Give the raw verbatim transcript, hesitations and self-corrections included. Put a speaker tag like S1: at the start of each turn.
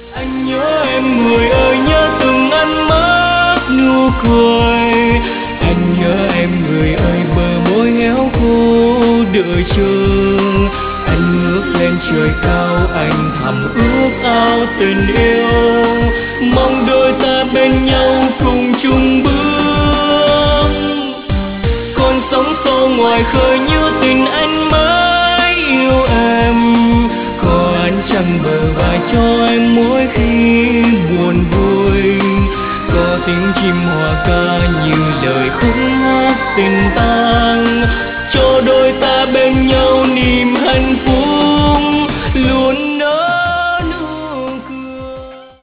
S1: Anh nhớ em người ơi, nhớ từng ánh mắt nụ cười. Anh nhớ em người ơi, bờ môi héo khô đợi chờ. Anh ngước lên trời cao, anh thầm ước ao tình yêu, mong đôi ta bên nhau cùng chung bước. Con sóng xô ngoài khơi như tình anh mới yêu em, có ánh trăng bờ vai cho em mỗi khi buồn vui, có tiếng chim hòa ca như lời khúc hát tình tang, cho đôi ta bên nhau niềm hạnh phúc.